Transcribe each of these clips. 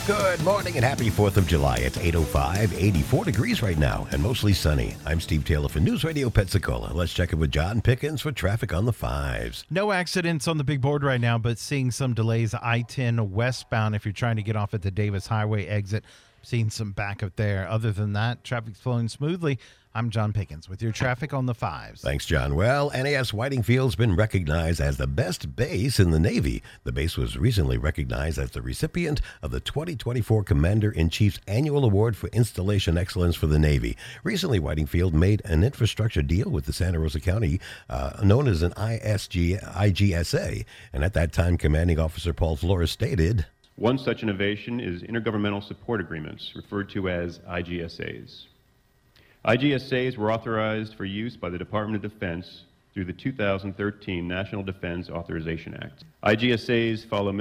Good morning and happy 4th of July. It's 8:05, 84 degrees right now and mostly sunny. I'm Steve Taylor for News Radio Pensacola. Let's check in with John Pickens for traffic on the 5s. No accidents on the big board right now, but seeing some delays I-10 westbound if you're trying to get off at the Davis Highway exit. Seeing some backup there. Other than that, traffic's flowing smoothly. I'm John Pickens with your traffic on the 5s. Thanks, John. Well, NAS Whitingfield's been recognized as the best base in the Navy. The base was recently recognized as the recipient of the 2024 Commander-in-Chief's Annual Award for Installation Excellence for the Navy. Recently, Whitingfield made an infrastructure deal with the Santa Rosa County, known as an IGSA. And at that time, Commanding Officer Paul Flores stated, "One such innovation is intergovernmental support agreements, referred to as IGSAs. IGSAs were authorized for use by the Department of Defense through the 2013 National Defense Authorization Act. IGSAs allow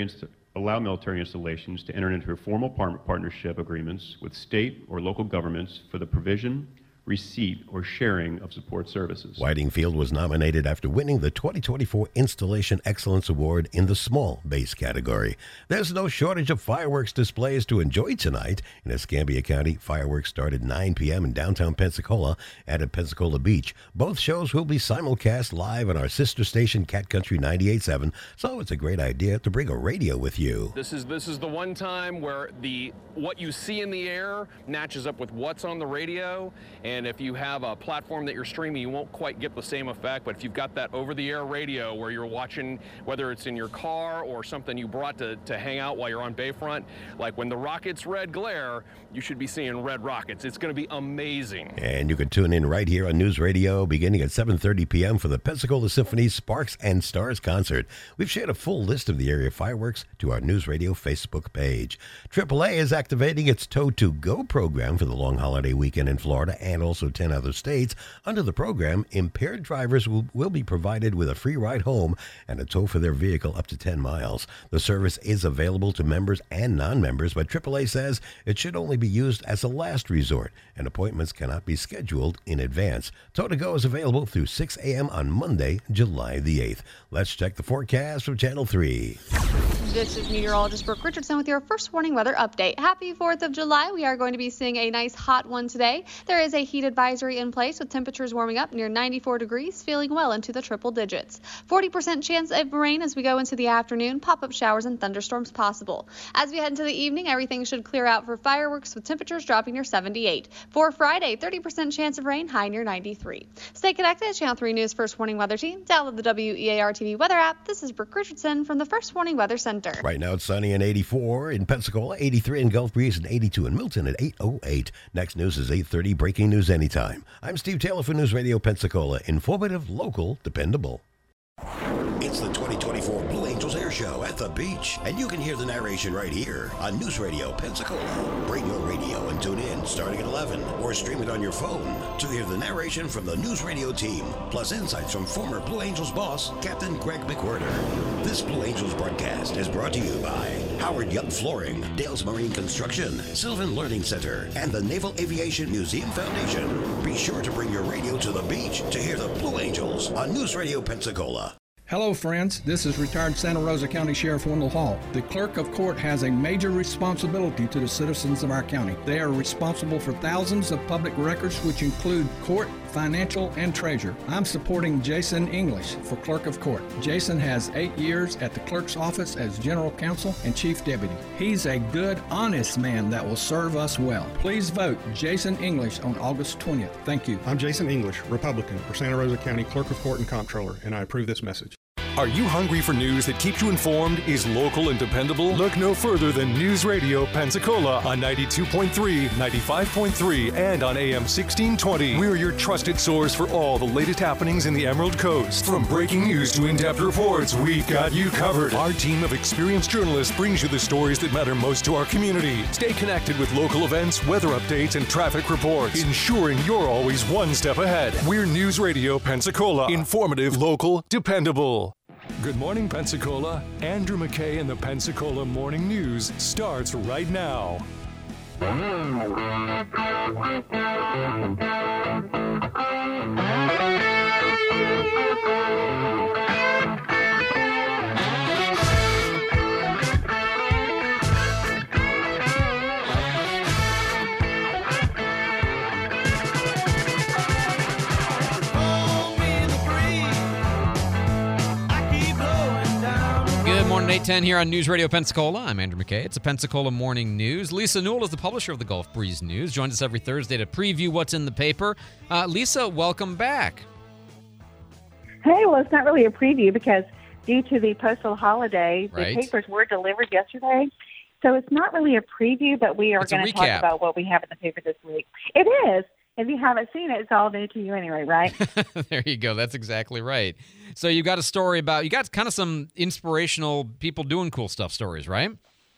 military installations to enter into formal partnership agreements with state or local governments for the provision, receipt, or sharing of support services." Whitingfield was nominated after winning the 2024 Installation Excellence Award in the small base category. There's no shortage of fireworks displays to enjoy tonight. In Escambia County, fireworks start at 9 p.m. in downtown Pensacola and at Pensacola Beach. Both shows will be simulcast live on our sister station, Cat Country 98.7, so it's a great idea to bring a radio with you. This is the one time where what you see in the air matches up with what's on the radio, and if you have a platform that you're streaming, you won't quite get the same effect. But if you've got that over-the-air radio where you're watching, whether it's in your car or something you brought to hang out while you're on Bayfront, like when the rockets red glare, you should be seeing red rockets. It's going to be amazing. And you can tune in right here on News Radio beginning at 7:30 p.m. for the Pensacola Symphony Sparks and Stars concert. We've shared a full list of the area fireworks to our News Radio Facebook page. AAA is activating its Tow to Go program for the long holiday weekend in Florida and also 10 other states. Under the program, impaired drivers will be provided with a free ride home and a tow for their vehicle up to 10 miles. The service is available to members and non-members, but AAA says it should only be used as a last resort, and appointments cannot be scheduled in advance. Tow to Go is available through 6 a.m. on Monday, July the 8th. Let's check the forecast from Channel 3. This is meteorologist Brooke Richardson with your first warning weather update. Happy 4th of July. We are going to be seeing a nice hot one today. There is a heat advisory in place with temperatures warming up near 94 degrees, feeling well into the triple digits. 40% chance of rain as we go into the afternoon, pop-up showers and thunderstorms possible. As we head into the evening, everything should clear out for fireworks with temperatures dropping near 78. For Friday, 30% chance of rain, high near 93. Stay connected. Channel 3 News First Warning Weather Team. Download the WEAR TV weather app. This is Brooke Richardson from the First Warning Weather Center. Right now it's sunny and 84 in Pensacola, 83 in Gulf Breeze, and 82 in Milton at 8:08. Next news is 8:30. Breaking news anytime. I'm Steve Taylor for News Radio Pensacola. Informative, local, dependable. It's the 2024 Blue Angels Air Show at the beach, and you can hear the narration right here on News Radio Pensacola. Bring your radio and tune in starting at 11, or stream it on your phone to hear the narration from the News Radio team, plus insights from former Blue Angels boss, Captain Greg McWhirter. This Blue Angels broadcast is brought to you by Howard Young Flooring, Dales Marine Construction, Sylvan Learning Center, and the Naval Aviation Museum Foundation. Be sure to bring your radio to the beach to hear the Blue Angels on News Radio Pensacola. Hello, friends. This is retired Santa Rosa County Sheriff Wendell Hall. The clerk of court has a major responsibility to the citizens of our county. They are responsible for thousands of public records, which include court, financial, and treasure. I'm supporting Jason English for clerk of court. Jason has 8 years at the clerk's office as general counsel and chief deputy. He's a good, honest man that will serve us well. Please vote Jason English on August 20th. Thank you. I'm Jason English, Republican for Santa Rosa County Clerk of Court and Comptroller, and I approve this message. Are you hungry for news that keeps you informed, is local and dependable? Look no further than News Radio Pensacola on 92.3, 95.3, and on AM 1620. We're your trusted source for all the latest happenings in the Emerald Coast. From breaking news to in-depth reports, we've got you covered. Our team of experienced journalists brings you the stories that matter most to our community. Stay connected with local events, weather updates, and traffic reports, ensuring you're always one step ahead. We're News Radio Pensacola. Informative, local, dependable. Good morning, Pensacola. Andrew McKay and the Pensacola Morning News starts right now. at 8:10 here on News Radio Pensacola. I'm Andrew McKay. It's a Pensacola Morning News. Lisa Newell is the publisher of the Gulf Breeze News. Joins us every Thursday to preview what's in the paper. Lisa, welcome back. Hey, well, it's not really a preview because due to the postal holiday, Right. the papers were delivered yesterday. So it's not really a preview, but we are It's a going to talk recap. about what we have in the paper this week. It is. If you haven't seen it, it's all new to you anyway, right? There you go. That's exactly right. So you got a story about, you got kind of some inspirational people doing cool stuff stories, right?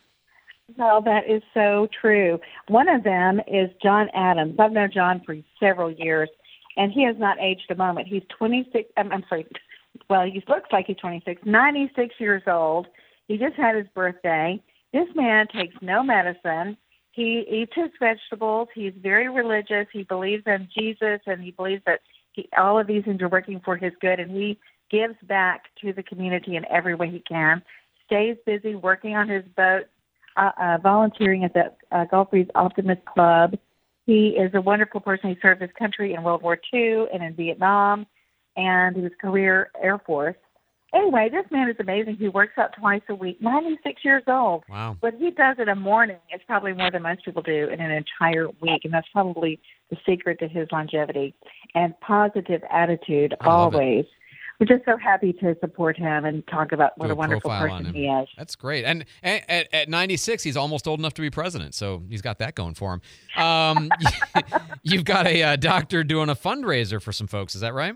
Well, that is so true. One of them is John Adams. I've known John for several years, and he has not aged a moment. He's 26. I'm sorry. Well, he looks like he's 26, 96 years old. He just had his birthday. This man takes no medicine. He eats his vegetables. He's very religious. He believes in Jesus, and he believes that all of these things are working for his good, and he gives back to the community in every way he can, stays busy working on his boat, volunteering at the Gulf Breeze Optimist Club. He is a wonderful person. He served his country in World War II and in Vietnam, and he was career Air Force. Anyway, this man is amazing. He works out twice a week, 96 years old. Wow. What he does in a morning is probably more than most people do in an entire week, and that's probably the secret to his longevity and positive attitude I love it. always. We're just so happy to support him and talk about what Do a wonderful profile on person him. he is. That's great. And at 96, he's almost old enough to be president, so he's got that going for him. You've got a doctor doing a fundraiser for some folks. Is that right?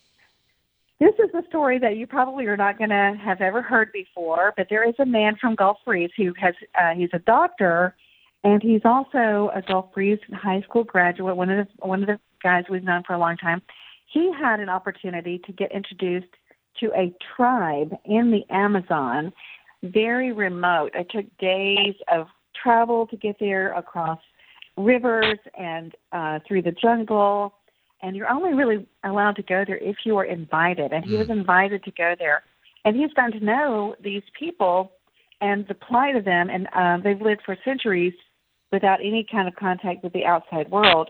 This is a story that you probably are not going to have ever heard before, but there is a man from Gulf Breeze who has, he's a doctor, and he's also a Gulf Breeze high school graduate, one of the guys we've known for a long time. He had an opportunity to get introduced to a tribe in the Amazon, very remote. It took days of travel to get there across rivers and through the jungle. And you're only really allowed to go there if you are invited. And he was invited to go there. And he's gotten to know these people and the plight of them. And they've lived for centuries without any kind of contact with the outside world.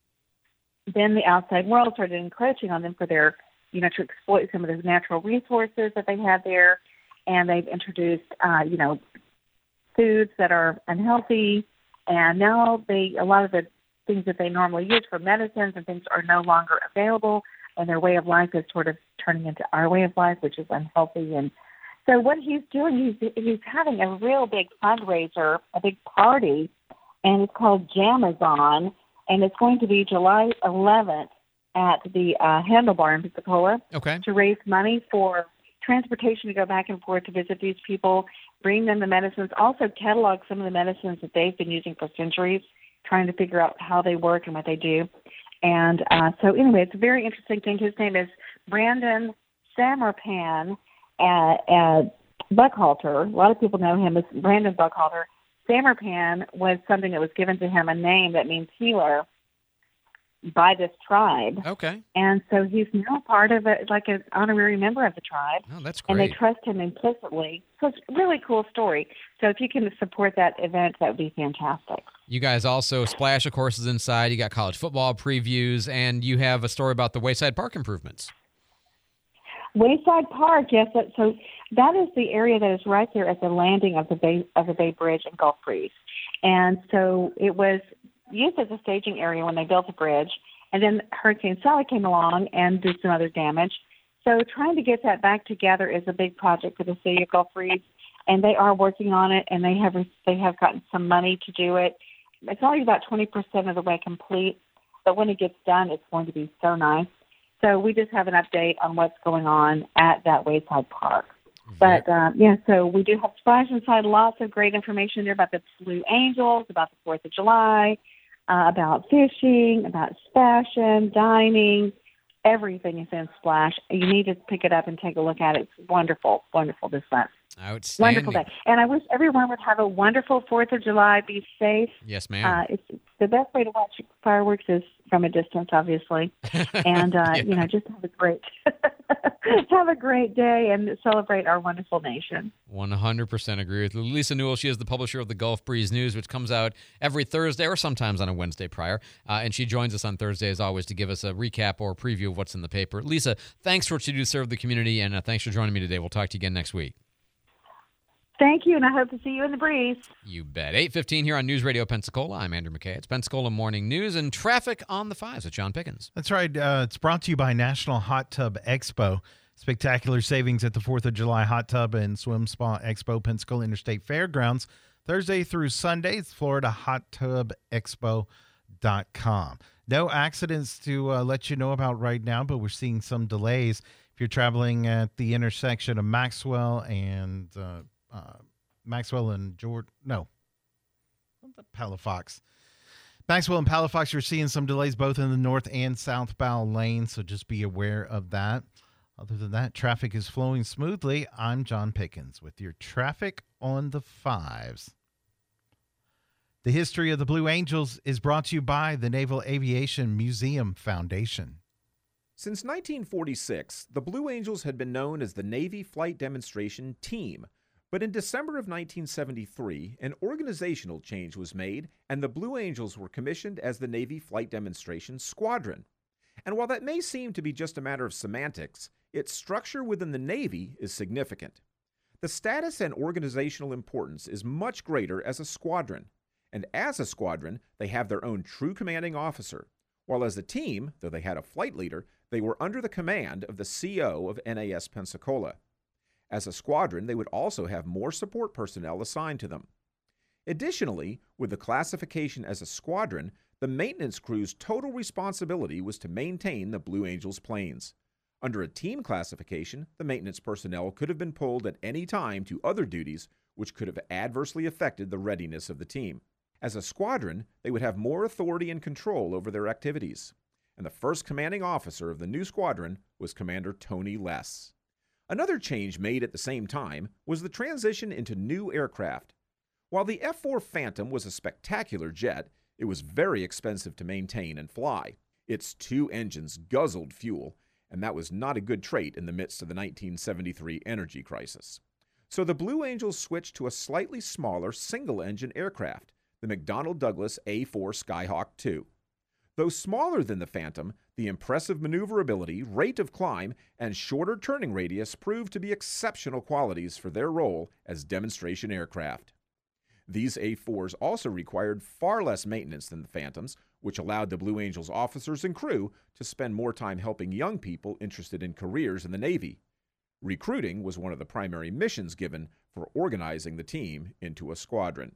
Then the outside world started encroaching on them for their, to exploit some of those natural resources that they had there. And they've introduced, foods that are unhealthy. And now a lot of the things that they normally use for medicines and things are no longer available, and their way of life is sort of turning into our way of life, which is unhealthy. And so what he's doing, he's having a real big fundraiser, a big party, and it's called Jamazon, and it's going to be July 11th at the Handlebar in Pensacola to raise money for transportation to go back and forth to visit these people, bring them the medicines, also catalog some of the medicines that they've been using for centuries, trying to figure out how they work and what they do. And so anyway, it's a very interesting thing. His name is Brandon Samarpan Buckhalter. A lot of people know him as Brandon Buckhalter. Samarpan was something that was given to him, a name that means healer, by this tribe. Okay. And so he's now part of it, like an honorary member of the tribe. Oh, that's And they great. trust him implicitly. So it's a really cool story. So if you can support that event, that would be fantastic. You guys also, Splash, of course, is inside. You got college football previews, and you have a story about the Wayside Park improvements. Wayside Park, yes. So that is the area that is right there at the landing of the Bay Bridge in Gulf Breeze. And so it was used as a staging area when they built the bridge, and then Hurricane Sally came along and did some other damage. So trying to get that back together is a big project for the city of Gulf Breeze, and they are working on it, and they have gotten some money to do it. It's only about 20% of the way complete, but when it gets done, it's going to be so nice. So we just have an update on what's going on at that Wayside Park. But, so we do have Splash inside, lots of great information there about the Blue Angels, about the 4th of July, about fishing, about fashion, dining. Everything is in Splash. You need to pick it up and take a look at it. It's wonderful, wonderful this month. Outstanding. Wonderful day. And I wish everyone would have a wonderful 4th of July. Be safe. Yes, ma'am. It's the best way to watch fireworks is from a distance, obviously. And, just have a great day and celebrate our wonderful nation. 100% agree with you. Lisa Newell, she is the publisher of the Gulf Breeze News, which comes out every Thursday or sometimes on a Wednesday prior. And she joins us on Thursday, as always, to give us a recap or a preview of what's in the paper. Lisa, thanks for what you do to serve the community, and thanks for joining me today. We'll talk to you again next week. Thank you, and I hope to see you in the breeze. You bet. 8:15 here on News Radio Pensacola. I'm Andrew McKay. It's Pensacola Morning News and Traffic on the 5s with John Pickens. That's right. It's brought to you by National Hot Tub Expo. Spectacular savings at the 4th of July Hot Tub and Swim Spa Expo, Pensacola Interstate Fairgrounds, Thursday through Sunday. It's FloridaHotTubExpo.com. No accidents to let you know about right now, but we're seeing some delays. If you're traveling at the intersection of Maxwell and Palafox. Maxwell and Palafox, you're seeing some delays both in the north and southbound lanes, so just be aware of that. Other than that, traffic is flowing smoothly. I'm John Pickens with your traffic on the 5s. The history of the Blue Angels is brought to you by the Naval Aviation Museum Foundation. Since 1946, the Blue Angels had been known as the Navy Flight Demonstration Team. But in December of 1973, an organizational change was made, and the Blue Angels were commissioned as the Navy Flight Demonstration Squadron. And while that may seem to be just a matter of semantics, its structure within the Navy is significant. The status and organizational importance is much greater as a squadron. And as a squadron, they have their own true commanding officer, while as a team, though they had a flight leader, they were under the command of the CO of NAS Pensacola. As a squadron, they would also have more support personnel assigned to them. Additionally, with the classification as a squadron, the maintenance crew's total responsibility was to maintain the Blue Angels planes. Under a team classification, the maintenance personnel could have been pulled at any time to other duties, which could have adversely affected the readiness of the team. As a squadron, they would have more authority and control over their activities. And the first commanding officer of the new squadron was Commander Tony Less. Another change made at the same time was the transition into new aircraft. While the F-4 Phantom was a spectacular jet, it was very expensive to maintain and fly. Its two engines guzzled fuel, and that was not a good trait in the midst of the 1973 energy crisis. So the Blue Angels switched to a slightly smaller single-engine aircraft, the McDonnell Douglas A-4 Skyhawk II. Though smaller than the Phantom, the impressive maneuverability, rate of climb, and shorter turning radius proved to be exceptional qualities for their role as demonstration aircraft. These A-4s also required far less maintenance than the Phantoms, which allowed the Blue Angels officers and crew to spend more time helping young people interested in careers in the Navy. Recruiting was one of the primary missions given for organizing the team into a squadron.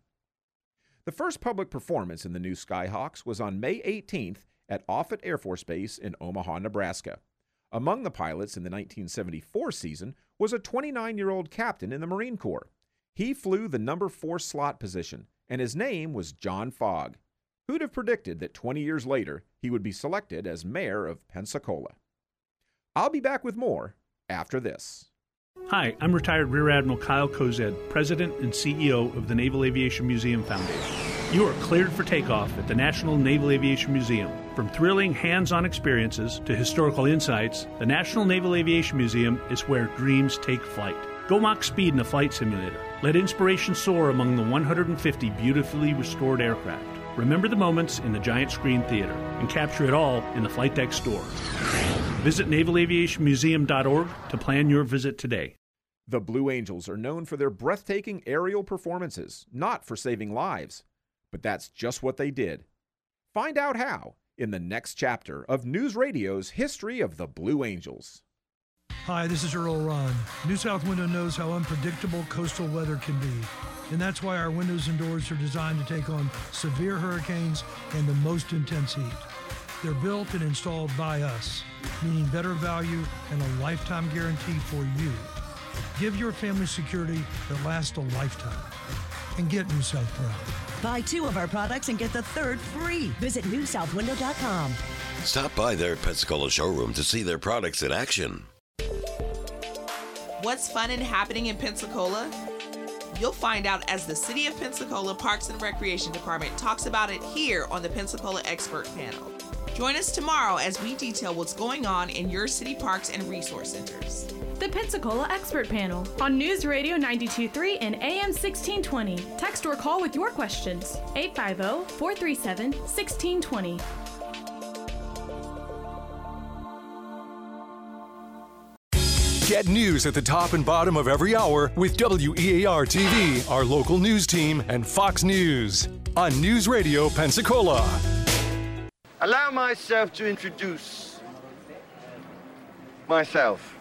The first public performance in the new Skyhawks was on May 18th at Offutt Air Force Base in Omaha, Nebraska. Among the pilots in the 1974 season was a 29-year-old captain in the Marine Corps. He flew the number 4 slot position, and his name was John Fogg. Who'd have predicted that 20 years later he would be selected as mayor of Pensacola? I'll be back with more after this. Hi, I'm retired Rear Admiral Kyle Kozed, President and CEO of the Naval Aviation Museum Foundation. You are cleared for takeoff at the National Naval Aviation Museum. From thrilling hands-on experiences to historical insights, the National Naval Aviation Museum is where dreams take flight. Go mock speed in a flight simulator. Let inspiration soar among the 150 beautifully restored aircraft. Remember the moments in the giant screen theater and capture it all in the flight deck store. Visit navalaviationmuseum.org to plan your visit today. The Blue Angels are known for their breathtaking aerial performances, not for saving lives. But that's just what they did. Find out how in the next chapter of News Radio's History of the Blue Angels. Hi, this is Earl Ron. New South Window knows how unpredictable coastal weather can be. And that's why our windows and doors are designed to take on severe hurricanes and the most intense heat. They're built and installed by us, meaning better value and a lifetime guarantee for you. Give your family security that lasts a lifetime. And get New South proud. Buy 2 of our products and get the 3rd free. Visit newsouthwindow.com. Stop by their Pensacola showroom to see their products in action. What's fun and happening in Pensacola? You'll find out as the City of Pensacola Parks and Recreation Department talks about it here on the Pensacola Expert Panel. Join us tomorrow as we detail what's going on in your city parks and resource centers. The Pensacola Expert Panel on News Radio 92.3 and AM 1620. Text or call with your questions. 850-437-1620. Get news at the top and bottom of every hour with WEAR TV, our local news team, and Fox News on News Radio Pensacola. Allow myself to introduce myself.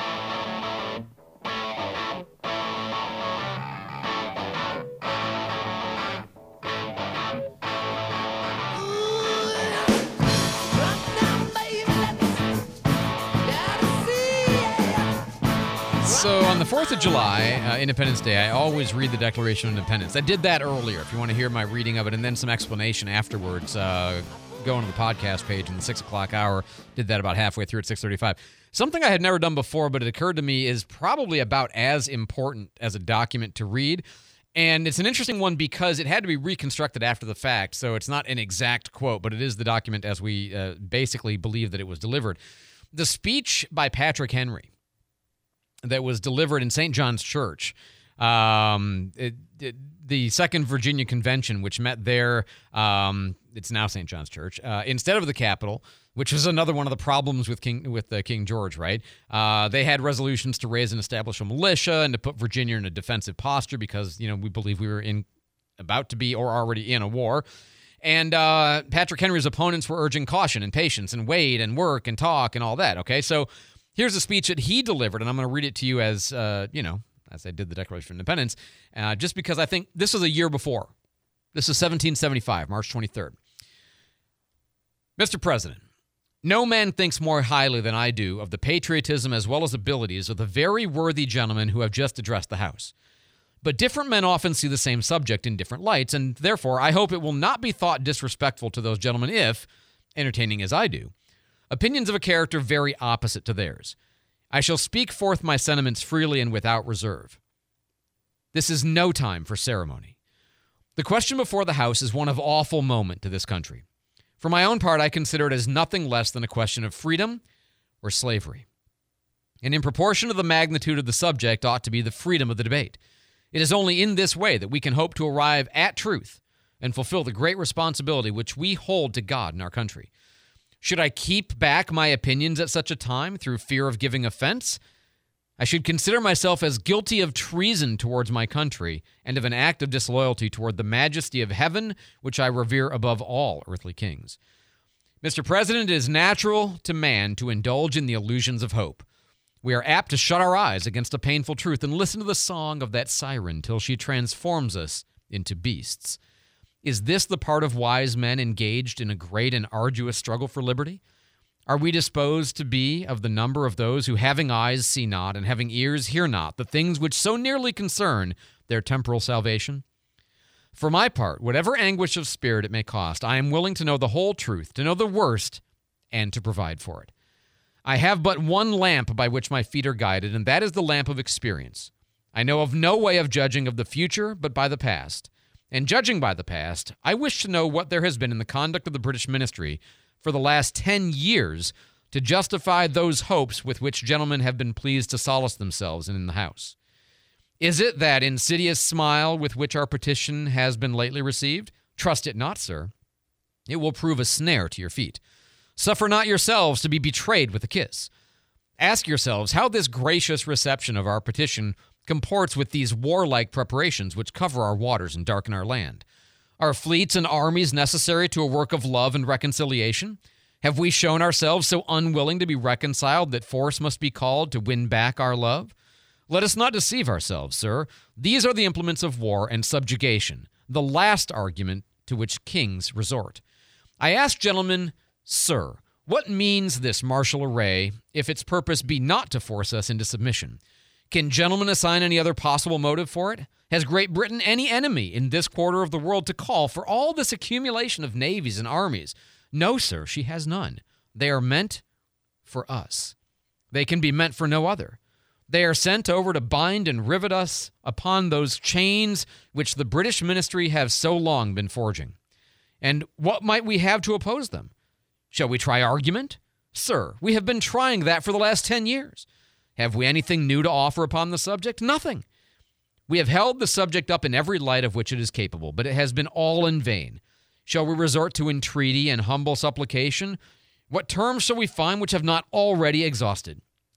So on the 4th of July, Independence Day, I always read the Declaration of Independence. I did that earlier, if you want to hear my reading of it, and then some explanation afterwards. Go into the podcast page in the 6 o'clock hour. Did that about halfway through at 6:35. Something I had never done before, but it occurred to me is probably about as important as a document to read. And it's an interesting one because it had to be reconstructed after the fact, so it's not an exact quote, but it is the document as we basically believe that it was delivered. The speech by Patrick Henry that was delivered in St. John's Church, the Second Virginia Convention, which met there, it's now St. John's Church, instead of the Capitol, which was another one of the problems with King George, right? They had resolutions to raise and establish a militia and to put Virginia in a defensive posture because, we believe we were about to be or already in a war. And Patrick Henry's opponents were urging caution and patience and wait and work and talk and all that, okay? So here's a speech that he delivered, and I'm going to read it to you as, as I did the Declaration of Independence, just because I think this was a year before. This is 1775, March 23rd. Mr. President, no man thinks more highly than I do of the patriotism as well as abilities of the very worthy gentlemen who have just addressed the House. But different men often see the same subject in different lights, and therefore I hope it will not be thought disrespectful to those gentlemen if, entertaining as I do, opinions of a character very opposite to theirs. I shall speak forth my sentiments freely and without reserve. This is no time for ceremony. The question before the House is one of awful moment to this country. For my own part, I consider it as nothing less than a question of freedom or slavery. And in proportion to the magnitude of the subject ought to be the freedom of the debate. It is only in this way that we can hope to arrive at truth and fulfill the great responsibility which we hold to God and our country. Should I keep back my opinions at such a time through fear of giving offense? I should consider myself as guilty of treason towards my country and of an act of disloyalty toward the majesty of heaven, which I revere above all earthly kings. Mr. President, it is natural to man to indulge in the illusions of hope. We are apt to shut our eyes against a painful truth and listen to the song of that siren till she transforms us into beasts. Is this the part of wise men engaged in a great and arduous struggle for liberty? Are we disposed to be of the number of those who, having eyes, see not, and having ears, hear not, the things which so nearly concern their temporal salvation? For my part, whatever anguish of spirit it may cost, I am willing to know the whole truth, to know the worst, and to provide for it. I have but one lamp by which my feet are guided, and that is the lamp of experience. I know of no way of judging of the future but by the past. And judging by the past, I wish to know what there has been in the conduct of the British ministry for the last 10 years to justify those hopes with which gentlemen have been pleased to solace themselves in the House. Is it that insidious smile with which our petition has been lately received? Trust it not, sir. It will prove a snare to your feet. Suffer not yourselves to be betrayed with a kiss. Ask yourselves how this gracious reception of our petition comports with these warlike preparations which cover our waters and darken our land. Are fleets and armies necessary to a work of love and reconciliation? Have we shown ourselves so unwilling to be reconciled that force must be called to win back our love? Let us not deceive ourselves, sir. These are the implements of war and subjugation, the last argument to which kings resort. I ask, gentlemen, sir, what means this martial array if its purpose be not to force us into submission? Can gentlemen assign any other possible motive for it? Has Great Britain any enemy in this quarter of the world to call for all this accumulation of navies and armies? No, sir, she has none. They are meant for us. They can be meant for no other. They are sent over to bind and rivet us upon those chains which the British ministry have so long been forging. And what might we have to oppose them? Shall we try argument? Sir, we have been trying that for the last 10 years. Have we anything new to offer upon the subject? Nothing. We have held the subject up in every light of which it is capable, but it has been all in vain. Shall we resort to entreaty and humble supplication? What terms shall we find which have not already exhausted?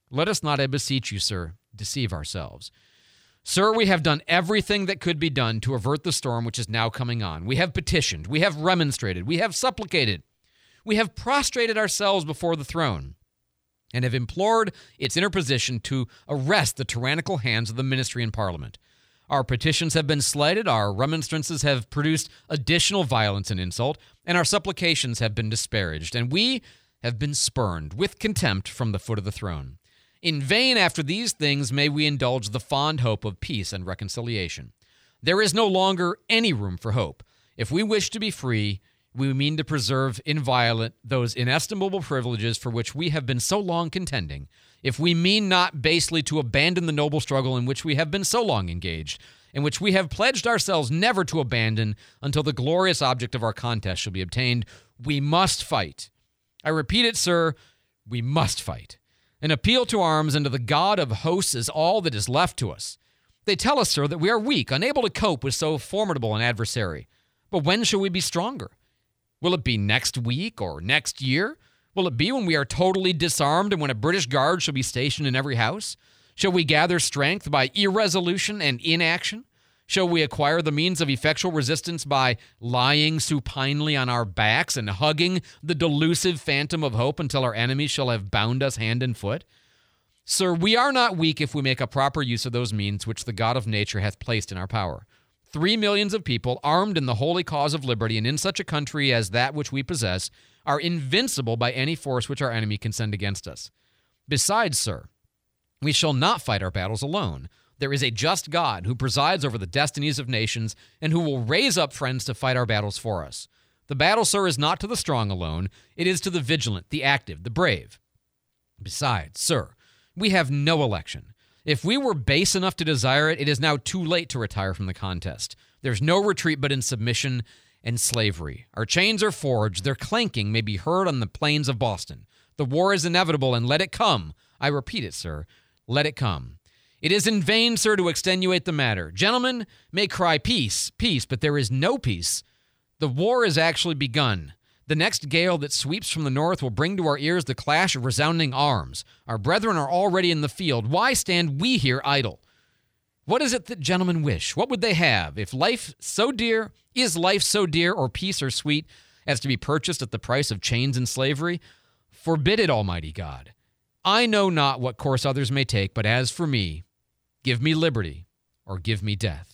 Let us not, I beseech you, sir, deceive ourselves. Sir, we have done everything that could be done to avert the storm which is now coming on. We have petitioned, we have remonstrated, we have supplicated, we have prostrated ourselves before the throne, and have implored its interposition to arrest the tyrannical hands of the ministry and parliament. Our petitions have been slighted, our remonstrances have produced additional violence and insult, and our supplications have been disparaged, and we have been spurned with contempt from the foot of the throne. In vain after these things may we indulge the fond hope of peace and reconciliation. There is no longer any room for hope. If we wish to be free, we mean to preserve inviolate those inestimable privileges for which we have been so long contending. If we mean not basely to abandon the noble struggle in which we have been so long engaged, in which we have pledged ourselves never to abandon until the glorious object of our contest shall be obtained, we must fight. I repeat it, sir, we must fight. An appeal to arms and to the God of hosts is all that is left to us. They tell us, sir, that we are weak, unable to cope with so formidable an adversary. But when shall we be stronger? Will it be next week or next year? Will it be when we are totally disarmed and when a British guard shall be stationed in every house? Shall we gather strength by irresolution and inaction? Shall we acquire the means of effectual resistance by lying supinely on our backs and hugging the delusive phantom of hope until our enemies shall have bound us hand and foot? Sir, we are not weak if we make a proper use of those means which the God of nature hath placed in our power. 3 millions of people, armed in the holy cause of liberty and in such a country as that which we possess, are invincible by any force which our enemy can send against us. Besides, sir, we shall not fight our battles alone. There is a just God who presides over the destinies of nations and who will raise up friends to fight our battles for us. The battle, sir, is not to the strong alone. It is to the vigilant, the active, the brave. Besides, sir, we have no election. If we were base enough to desire it, it is now too late to retire from the contest. There's no retreat but in submission and slavery. Our chains are forged. Their clanking may be heard on the plains of Boston. The war is inevitable, and let it come. I repeat it, sir. Let it come. It is in vain, sir, to extenuate the matter. Gentlemen may cry peace, peace, but there is no peace. The war is actually begun. The next gale that sweeps from the north will bring to our ears the clash of resounding arms. Our brethren are already in the field. Why stand we here idle? What is it that gentlemen wish? What would they have? If life so dear, is life so dear, or peace or sweet, as to be purchased at the price of chains and slavery? Forbid it, Almighty God. I know not what course others may take, but as for me, give me liberty or give me death.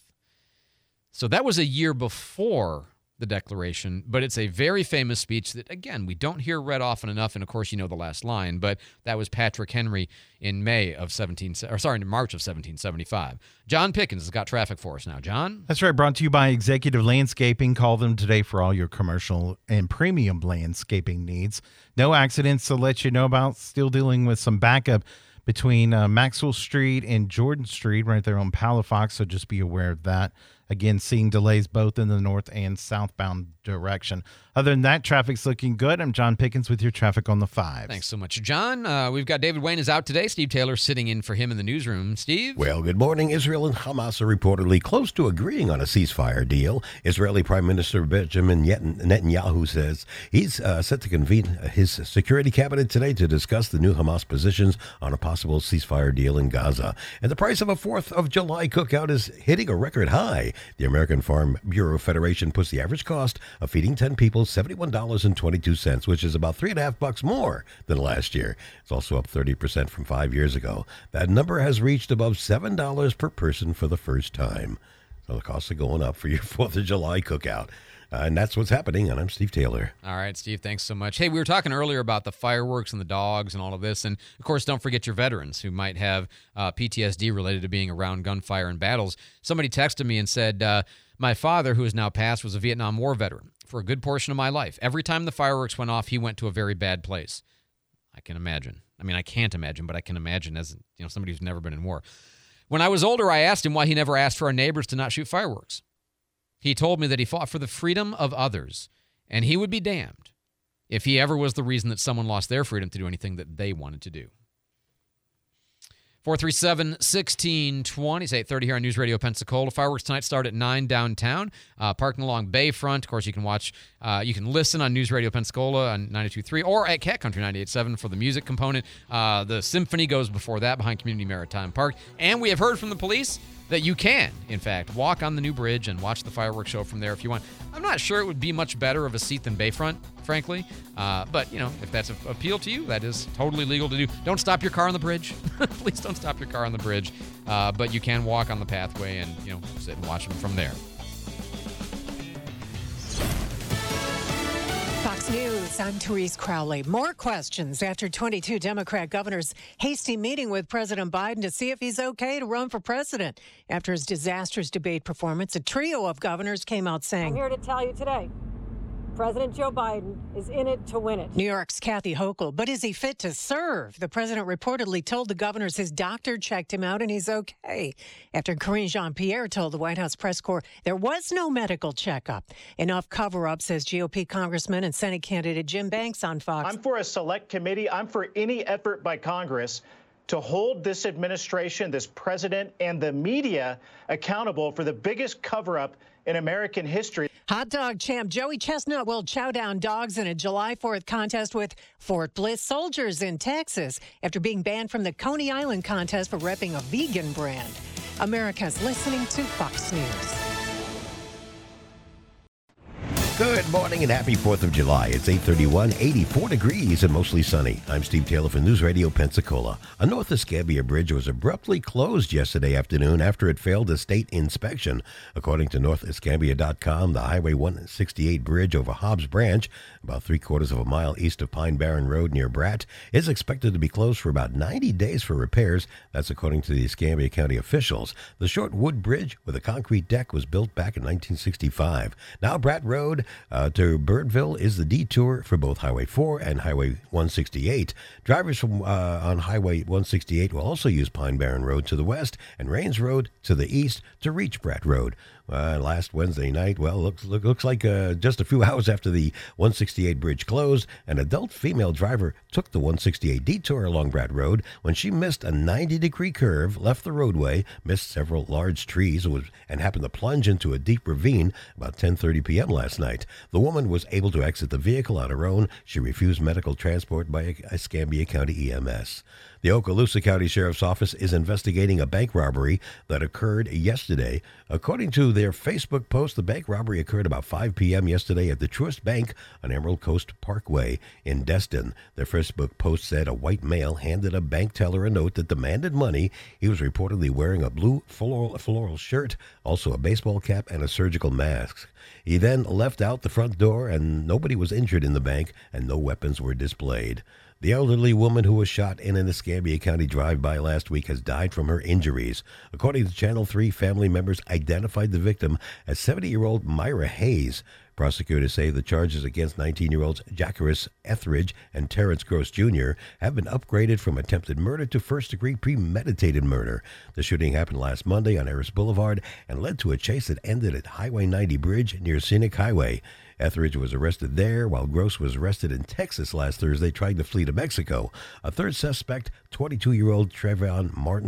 So that was a year before the Declaration, but it's a very famous speech that, again, we don't hear read often enough, and of course you know the last line, but that was Patrick Henry in March of 1775. John Pickens has got traffic for us now. John? That's right, brought to you by Executive Landscaping. Call them today for all your commercial and premium landscaping needs. No accidents to let you know about. Still dealing with some backup between Maxwell Street and Jordan Street right there on Palafox, so just be aware of that. Again, seeing delays both in the north and southbound direction. Other than that, traffic's looking good. I'm John Pickens with your traffic on the 5. Thanks so much, John. We've got David Wayne is out today. Steve Taylor sitting in for him in the newsroom. Steve? Well, good morning. Israel and Hamas are reportedly close to agreeing on a ceasefire deal. Israeli Prime Minister Benjamin Netanyahu says he's set to convene his security cabinet today to discuss the new Hamas positions on a possible ceasefire deal in Gaza. And the price of a 4th of July cookout is hitting a record high. The American Farm Bureau Federation puts the average cost of feeding 10 people $71.22, which is about $3.50 more than last year. It's also up 30% from 5 years ago. That number has reached above $7 per person for the first time. So the costs are going up for your 4th of July cookout. And that's what's happening, and I'm Steve Taylor. All right, Steve, thanks so much. Hey, we were talking earlier about the fireworks and the dogs and all of this, and, of course, don't forget your veterans who might have PTSD related to being around gunfire and battles. Somebody texted me and said, my father, who is now passed, was a Vietnam War veteran for a good portion of my life. Every time the fireworks went off, he went to a very bad place. I can imagine. I mean, I can't imagine, but I can imagine as somebody who's never been in war. When I was older, I asked him why he never asked for our neighbors to not shoot fireworks. He told me that he fought for the freedom of others, and he would be damned if he ever was the reason that someone lost their freedom to do anything that they wanted to do. 437-1620. It's 8:30 here on News Radio Pensacola. Fireworks tonight start at 9 downtown, parking along Bayfront. Of course, you can watch, you can listen on News Radio Pensacola on 92.3 or at Cat Country 98.7 for the music component. The symphony goes before that behind Community Maritime Park. And we have heard from the police that you can, in fact, walk on the new bridge and watch the fireworks show from there if you want. I'm not sure it would be much better of a seat than Bayfront, frankly. But, you know, if that's an appeal to you, that is totally legal to do. Don't stop your car on the bridge. Please don't stop your car on the bridge. But you can walk on the pathway and, you know, sit and watch them from there. Fox News, I'm Therese Crowley. More questions after 22 Democrat governors' hasty meeting with President Biden to see if he's okay to run for president. After his disastrous debate performance, a trio of governors came out saying, I'm here to tell you today, President Joe Biden is in it to win it. New York's Kathy Hochul, but is he fit to serve? The president reportedly told the governors his doctor checked him out and he's okay. After Karine Jean-Pierre told the White House press corps there was no medical checkup. Enough cover-up, says GOP Congressman and Senate candidate Jim Banks on Fox. I'm for a select committee. I'm for any effort by Congress to hold this administration, this president, and the media accountable for the biggest cover-up in American history. Hot dog champ Joey Chestnut will chow down dogs in a July 4th contest with Fort Bliss soldiers in Texas after being banned from the Coney Island contest for repping a vegan brand. America's listening to Fox News. Good morning and happy 4th of July. It's 8:31, 84 degrees and mostly sunny. I'm Steve Taylor for News Radio Pensacola. A North Escambia bridge was abruptly closed yesterday afternoon after it failed a state inspection. According to NorthEscambia.com, the Highway 168 bridge over Hobbs Branch, about 3/4 of a mile east of Pine Barren Road near Bratt, is expected to be closed for about 90 days for repairs. That's according to the Escambia County officials. The short wood bridge with a concrete deck was built back in 1965. Now Bratt Road to Birdville is the detour for both Highway 4 and Highway 168. Drivers from on Highway 168 will also use Pine Barren Road to the west and Rains Road to the east to reach Bratt Road. Last Wednesday night, looks like just a few hours after the 168 bridge closed, an adult female driver took the 168 detour along Bratt Road when she missed a 90-degree curve, left the roadway, missed several large trees, and happened to plunge into a deep ravine about 10:30 p.m. last night. The woman was able to exit the vehicle on her own. She refused medical transport by Escambia County EMS. The Okaloosa County Sheriff's Office is investigating a bank robbery that occurred yesterday. According to their Facebook post, the bank robbery occurred about 5 p.m. yesterday at the Truist Bank on Emerald Coast Parkway in Destin. Their Facebook post said a white male handed a bank teller a note that demanded money. He was reportedly wearing a blue floral shirt, also a baseball cap, and a surgical mask. He then left out the front door, and nobody was injured in the bank, and no weapons were displayed. The elderly woman who was shot in an Escambia County drive-by last week has died from her injuries. According to Channel 3, family members identified the victim as 70-year-old Myra Hayes. Prosecutors say the charges against 19-year-olds Jackaris Etheridge and Terrence Gross Jr. have been upgraded from attempted murder to first-degree premeditated murder. The shooting happened last Monday on Harris Boulevard and led to a chase that ended at Highway 90 Bridge near Scenic Highway. Etheridge was arrested there, while Gross was arrested in Texas last Thursday trying to flee to Mexico. A third suspect, 22-year-old Trayvon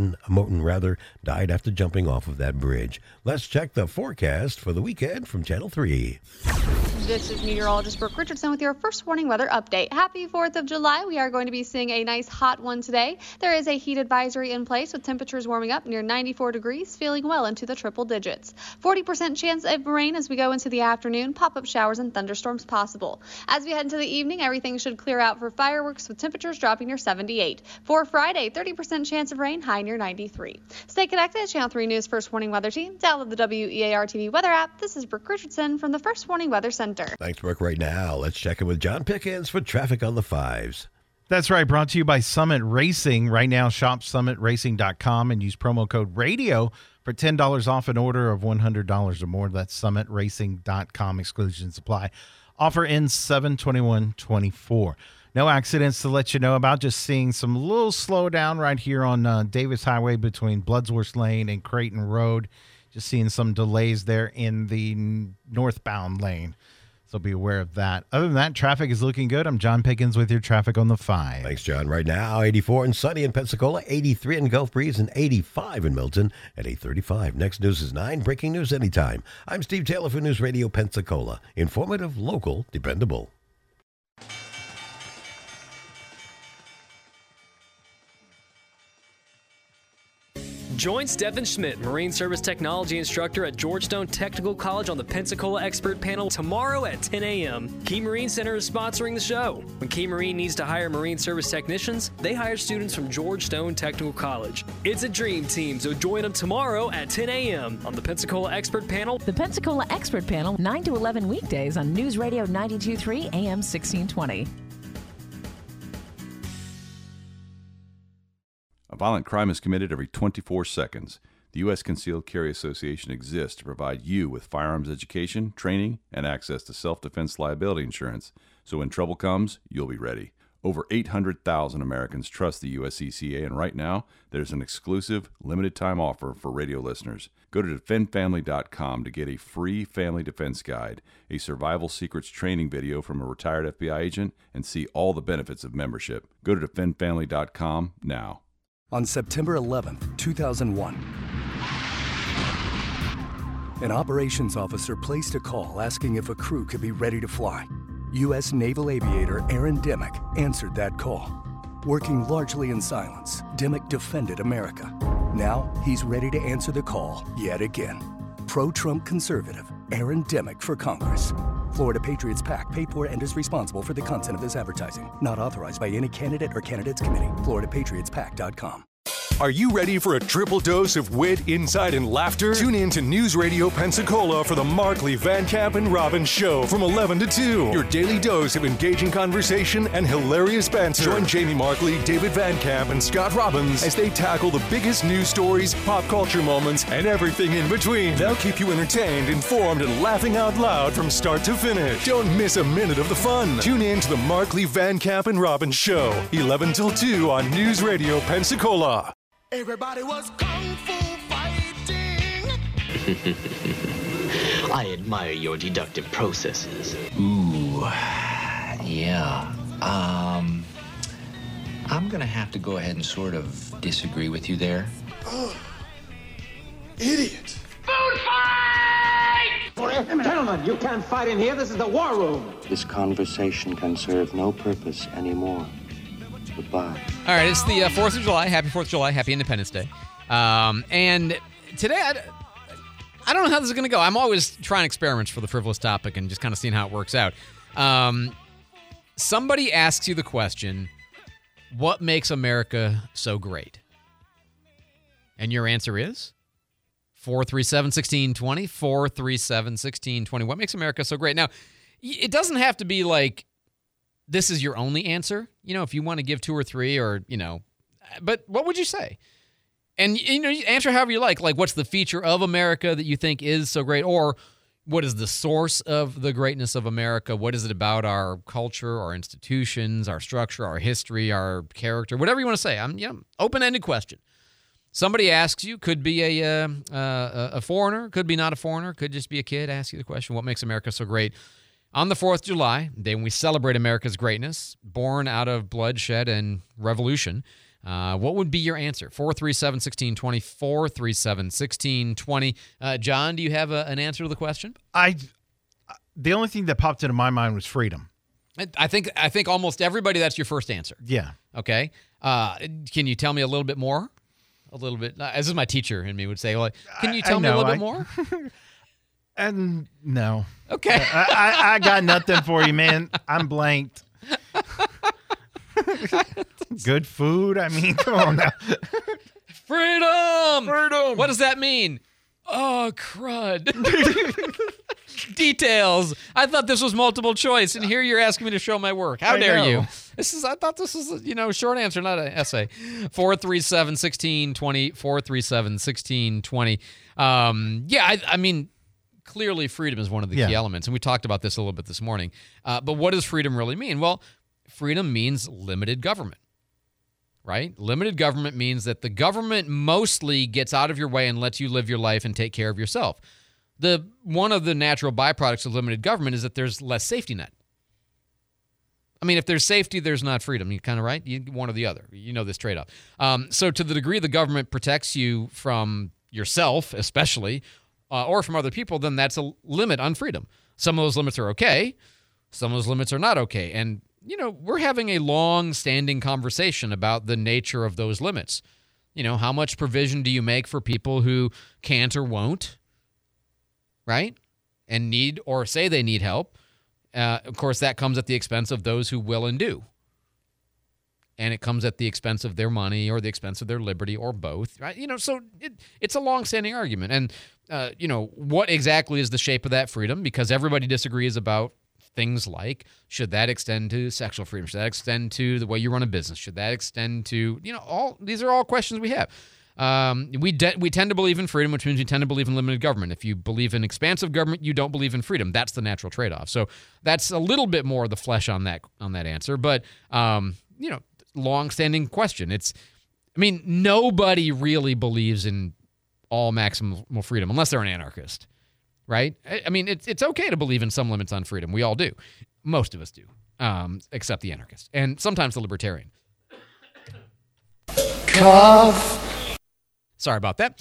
Moten, died after jumping off of that bridge. Let's check the forecast for the weekend from Channel 3. This is meteorologist Brooke Richardson with your first warning weather update. Happy 4th of July. We are going to be seeing a nice hot one today. There is a heat advisory in place with temperatures warming up near 94 degrees, feeling well into the triple digits. 40% chance of rain as we go into the afternoon. Pop-up showers and thunderstorms possible. As we head into the evening, everything should clear out for fireworks with temperatures dropping near 78. For Friday, 30% chance of rain, high near 93. Stay connected. Channel 3 News First Warning Weather Team. Download the WEAR TV weather app. This is Brooke Richardson from the First Warning Weather Center. Thanks, Brooke. Right now, let's check in with John Pickens for traffic on the 5s. That's right. Brought to you by Summit Racing. Right now, shop summitracing.com and use promo code RADIO for $10 off an order of $100 or more. That's summitracing.com. Exclusions apply. Offer ends 7/21/24. No accidents to let you know about. Just seeing some little slowdown right here on Davis Highway between Bloodsworth Lane and Creighton Road. Just seeing some delays there in the northbound lane. So be aware of that. Other than that, traffic is looking good. I'm John Pickens with your traffic on the 5. Thanks, John. Right now, 84 and sunny in Pensacola, 83 in Gulf Breeze, and 85 in Milton at 8:35. Next news is 9. Breaking news anytime. I'm Steve Taylor for News Radio Pensacola. Informative, local, dependable. Join Stephen Schmidt, Marine Service Technology Instructor at Georgetown Technical College on the Pensacola Expert Panel tomorrow at 10 a.m. Key Marine Center is sponsoring the show. When Key Marine needs to hire Marine Service technicians, they hire students from Georgetown Technical College. It's a dream team, so join them tomorrow at 10 a.m. on the Pensacola Expert Panel. The Pensacola Expert Panel, 9 to 11 weekdays on News Radio 92.3 AM 1620. A violent crime is committed every 24 seconds. The U.S. Concealed Carry Association exists to provide you with firearms education, training, and access to self-defense liability insurance, so when trouble comes, you'll be ready. Over 800,000 Americans trust the USCCA, and right now, there's an exclusive, limited-time offer for radio listeners. Go to defendfamily.com to get a free family defense guide, a survival secrets training video from a retired FBI agent, and see all the benefits of membership. Go to defendfamily.com now. On September 11th, 2001, an operations officer placed a call asking if a crew could be ready to fly. U.S. Naval aviator Aaron Dimmock answered that call. Working largely in silence, Dimmock defended America. Now he's ready to answer the call yet again. Pro-Trump conservative Aaron Dimmock for Congress. Florida Patriots PAC paid for and is responsible for the content of this advertising. Not authorized by any candidate or candidates committee. FloridaPatriotsPAC.com. Are you ready for a triple dose of wit, insight, and laughter? Tune in to News Radio Pensacola for the Markley, Van Camp, and Robbins Show from 11 to 2. Your daily dose of engaging conversation and hilarious banter. Join Jamie Markley, David Van Camp, and Scott Robbins as they tackle the biggest news stories, pop culture moments, and everything in between. They'll keep you entertained, informed, and laughing out loud from start to finish. Don't miss a minute of the fun. Tune in to the Markley, Van Camp, and Robbins Show, 11 till 2 on News Radio Pensacola. Everybody was kung fu fighting. I admire your deductive processes. Ooh, yeah. I'm gonna have to go ahead and sort of disagree with you there. Oh, idiot. Food fight! Gentlemen, you can't fight in here. This is the war room. This conversation can serve no purpose anymore. Goodbye. All right, it's the 4th of July. Happy 4th of July. Happy Independence Day. And today, I don't know how this is going to go. I'm always trying experiments for the frivolous topic and just kind of seeing how it works out. Somebody asks you the question, what makes America so great? And your answer is 437-1620, 437-1620. What makes America so great? Now, it doesn't have to be like, this is your only answer, if you want to give 2 or 3 or, but what would you say? And, you answer however you like what's the feature of America that you think is so great? Or what is the source of the greatness of America? What is it about our culture, our institutions, our structure, our history, our character, whatever you want to say? Open-ended question. Somebody asks you, could be a foreigner, could be not a foreigner, could just be a kid, ask you the question, what makes America so great? On the 4th of July, the day when we celebrate America's greatness, born out of bloodshed and revolution, what would be your answer? 437-1620, 437-1620. John, do you have an answer to the question? The only thing that popped into my mind was freedom. I think almost everybody, that's your first answer. Yeah. Okay. Can you tell me a little bit more? A little bit. This is my teacher in me would say, can you tell me a little bit more? And no. Okay. I got nothing for you, man. I'm blanked. Good food. I mean, come on now. Freedom. What does that mean? Oh, crud. Details. I thought this was multiple choice, and here you're asking me to show my work. How dare you? I thought this was a short answer, not an essay. 437-1620, 437-1620. I mean, clearly freedom is one of the key elements, and we talked about this a little bit this morning. But what does freedom really mean? Well, freedom means limited government, right? Limited government means that the government mostly gets out of your way and lets you live your life and take care of yourself. One of the natural byproducts of limited government is that there's less safety net. I mean, if there's safety, there's not freedom. You're kind of right. One or the other. You know this trade-off. So to the degree the government protects you from yourself, especially, or from other people, then that's a limit on freedom. Some of those limits are okay. Some of those limits are not okay. And, we're having a long-standing conversation about the nature of those limits. How much provision do you make for people who can't or won't, right? And need or say they need help. Of course, that comes at the expense of those who will and do. And it comes at the expense of their money or the expense of their liberty or both, right? So it's a long-standing argument. And, what exactly is the shape of that freedom? Because everybody disagrees about things like, should that extend to sexual freedom? Should that extend to the way you run a business? Should that extend to, these are all questions we have. We tend to believe in freedom, which means we tend to believe in limited government. If you believe in expansive government, you don't believe in freedom. That's the natural trade-off. So that's a little bit more of the flesh on that answer. But, long-standing question. Nobody really believes in all maximal freedom unless they're an anarchist. Right? It's okay to believe in some limits on freedom. We all do. Most of us do, except the anarchist. And sometimes the libertarian. Cough. Sorry about that.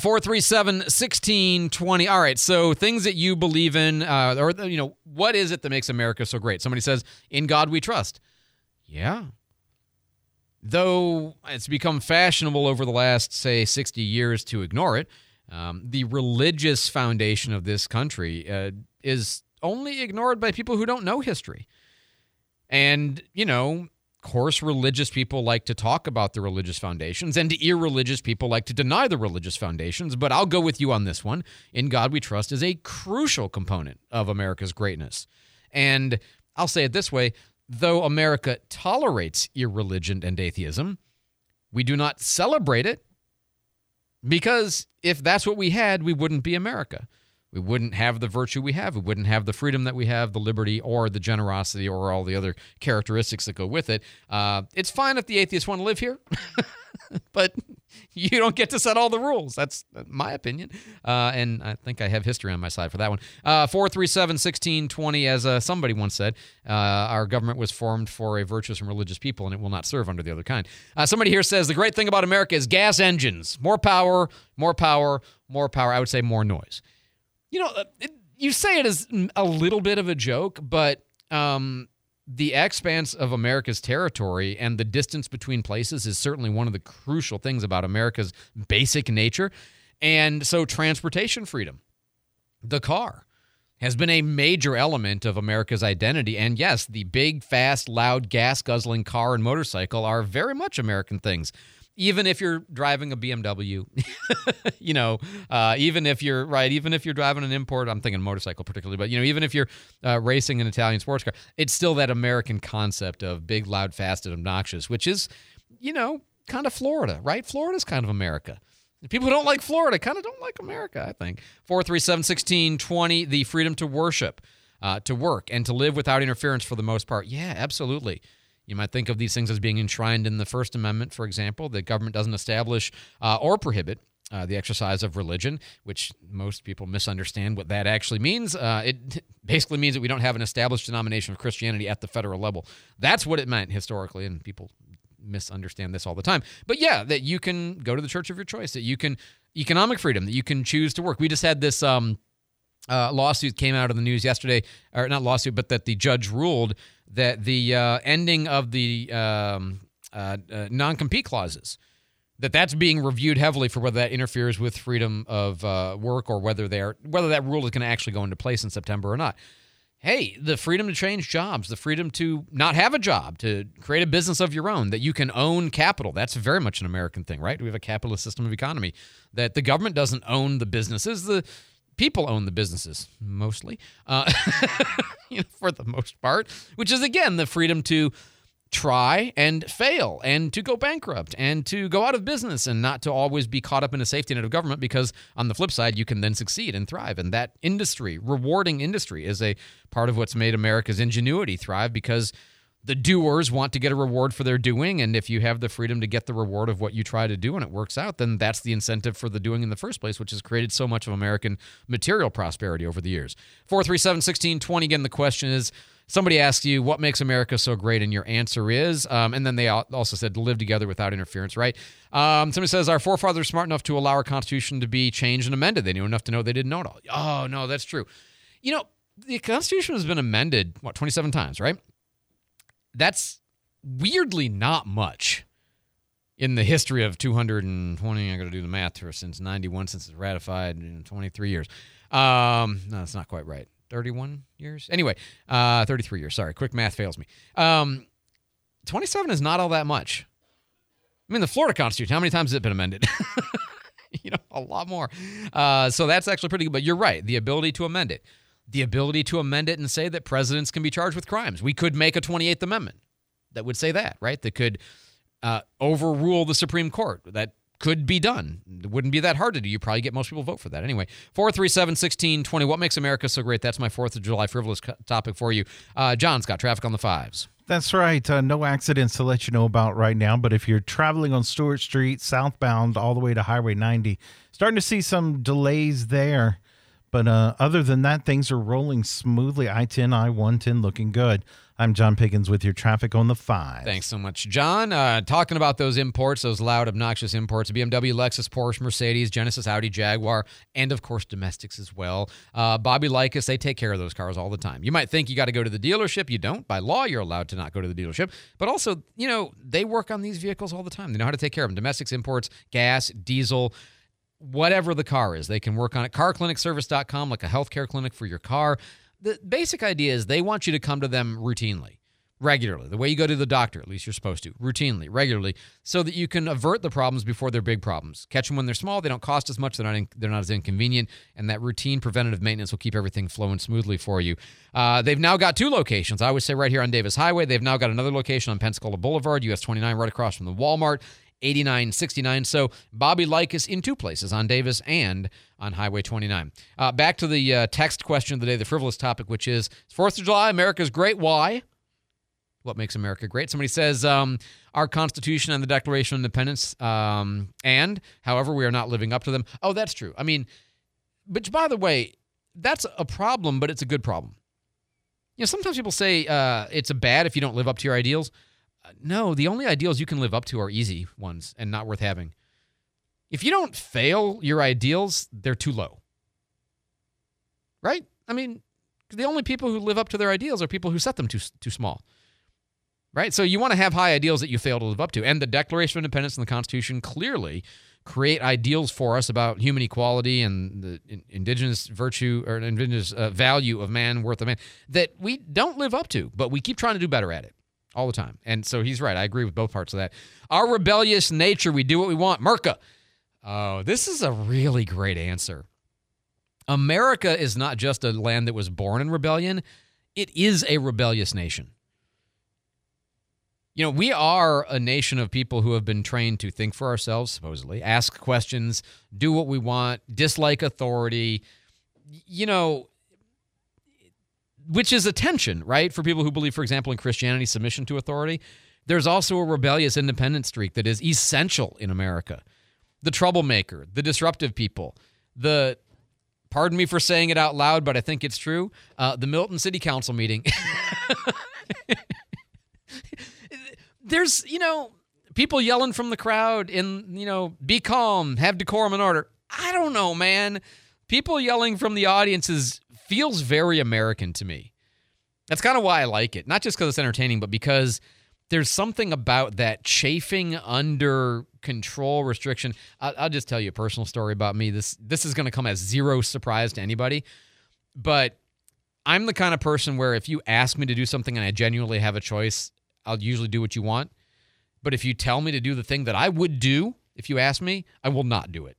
437-1620. All right, so things that you believe in, what is it that makes America so great? Somebody says, in God we trust. Yeah. Though it's become fashionable over the last, say, 60 years to ignore it, the religious foundation of this country is only ignored by people who don't know history. And, of course, religious people like to talk about the religious foundations, and irreligious people like to deny the religious foundations. But I'll go with you on this one. In God We Trust is a crucial component of America's greatness. And I'll say it this way, though America tolerates irreligion and atheism, we do not celebrate it. Because if that's what we had, we wouldn't be America. We wouldn't have the virtue we have. We wouldn't have the freedom that we have, the liberty or the generosity or all the other characteristics that go with it. It's fine if the atheists want to live here, but you don't get to set all the rules. That's my opinion. And I think I have history on my side for that one. 437-1620, as somebody once said, our government was formed for a virtuous and religious people, and it will not serve under the other kind. Somebody here says, the great thing about America is gas engines. More power, more power, more power. I would say more noise. You say it as a little bit of a joke, but the expanse of America's territory and the distance between places is certainly one of the crucial things about America's basic nature. And so transportation freedom, the car, has been a major element of America's identity. And yes, the big, fast, loud, gas-guzzling car and motorcycle are very much American things. Even if you're driving a BMW, even if you're driving an import, I'm thinking motorcycle particularly, but, even if you're racing an Italian sports car, it's still that American concept of big, loud, fast, and obnoxious, which is, kind of Florida, right? Florida's kind of America. People who don't like Florida kind of don't like America, I think. 437-1620, the freedom to worship, to work, and to live without interference for the most part. Yeah, absolutely. You might think of these things as being enshrined in the First Amendment, for example. The government doesn't establish or prohibit the exercise of religion, which most people misunderstand what that actually means. It basically means that we don't have an established denomination of Christianity at the federal level. That's what it meant historically, and people misunderstand this all the time. But yeah, that you can go to the church of your choice, that you can economic freedom, that you can choose to work. We just had this lawsuit came out of the news yesterday, or not lawsuit, but that the judge ruled that the ending of the non-compete clauses, that's being reviewed heavily for whether that interferes with freedom of work or whether that rule is going to actually go into place in September or not. Hey, the freedom to change jobs, the freedom to not have a job, to create a business of your own, that you can own capital. That's very much an American thing, right? We have a capitalist system of economy, that the government doesn't own the businesses. The people own the businesses, mostly, for the most part, which is, again, the freedom to try and fail and to go bankrupt and to go out of business and not to always be caught up in a safety net of government, because on the flip side, you can then succeed and thrive. And that industry, rewarding industry, is a part of what's made America's ingenuity thrive, because The doers want to get a reward for their doing, and if you have the freedom to get the reward of what you try to do and it works out, then that's the incentive for the doing in the first place, which has created so much of American material prosperity over the years. 437-1620, again, the question is, somebody asks you, what makes America so great? And your answer is, and then they also said, to live together without interference, right? Somebody says, our forefathers smart enough to allow our Constitution to be changed and amended. They knew enough to know they didn't know it all. Oh, no, that's true. You know, the Constitution has been amended, 27 times, right? That's weirdly not much in the history of 220, I got to do the math here, since 91, since it's ratified in 23 years. No, that's not quite right. 31 years? Anyway, 33 years. Sorry, quick math fails me. 27 is not all that much. I mean, the Florida Constitution, how many times has it been amended? A lot more. So that's actually pretty good. But you're right, the ability to amend it. The ability to amend it and say that presidents can be charged with crimes. We could make a 28th Amendment that would say that, right? That could overrule the Supreme Court. That could be done. It wouldn't be that hard to do. You probably get most people vote for that. Anyway, 437-1620. What makes America so great? That's my 4th of July frivolous topic for you. John's got traffic on the 5s. That's right. No accidents to let you know about right now. But if you're traveling on Stewart Street, southbound, all the way to Highway 90, starting to see some delays there. But other than that, things are rolling smoothly. I-10, I-110 looking good. I'm John Pickens with your traffic on the 5. Thanks so much, John. Talking about those imports, those loud, obnoxious imports, BMW, Lexus, Porsche, Mercedes, Genesis, Audi, Jaguar, and, of course, domestics as well. Bobby Likas, they take care of those cars all the time. You might think you got to go to the dealership. You don't. By law, you're allowed to not go to the dealership. But also, they work on these vehicles all the time. They know how to take care of them. Domestics, imports, gas, diesel, whatever the car is, they can work on it. CarClinicService.com, like a healthcare clinic for your car. The basic idea is they want you to come to them routinely, regularly, the way you go to the doctor, at least you're supposed to, routinely, regularly, so that you can avert the problems before they're big problems. Catch them when they're small. They don't cost as much. They're not as inconvenient, and that routine preventative maintenance will keep everything flowing smoothly for you. They've now got 2 locations. I would say right here on Davis Highway. They've now got another location on Pensacola Boulevard, US 29, right across from the Walmart. 8969. So Bobby Likas in 2 places, on Davis and on Highway 29. Back to the text question of the day, the frivolous topic, which is 4th of July, America's great. Why? What makes America great? Somebody says our Constitution and the Declaration of Independence, and, however, we are not living up to them. Oh, that's true. I mean, but by the way, that's a problem, but it's a good problem. Sometimes people say it's a bad if you don't live up to your ideals. No, the only ideals you can live up to are easy ones and not worth having. If you don't fail your ideals, they're too low. Right? I mean, the only people who live up to their ideals are people who set them too small. Right? So you want to have high ideals that you fail to live up to. And the Declaration of Independence and the Constitution clearly create ideals for us about human equality and the indigenous virtue or indigenous value of man, worth of man, that we don't live up to, but we keep trying to do better at it. All the time. And so he's right. I agree with both parts of that. Our rebellious nature, we do what we want. Merca. Oh, this is a really great answer. America is not just a land that was born in rebellion. It is a rebellious nation. We are a nation of people who have been trained to think for ourselves, supposedly, ask questions, do what we want, dislike authority, which is a tension, right? For people who believe, for example, in Christianity, submission to authority. There's also a rebellious independent streak that is essential in America. The troublemaker, the disruptive people, pardon me for saying it out loud, but I think it's true, the Milton City Council meeting. There's, people yelling from the crowd be calm, have decorum and order. I don't know, man. People yelling from the audiences feels very American to me. That's kind of why I like it. Not just because it's entertaining, but because there's something about that chafing under control restriction. I'll just tell you a personal story about me. This is going to come as zero surprise to anybody, but I'm the kind of person where if you ask me to do something and I genuinely have a choice, I'll usually do what you want. But if you tell me to do the thing that I would do, if you ask me, I will not do it.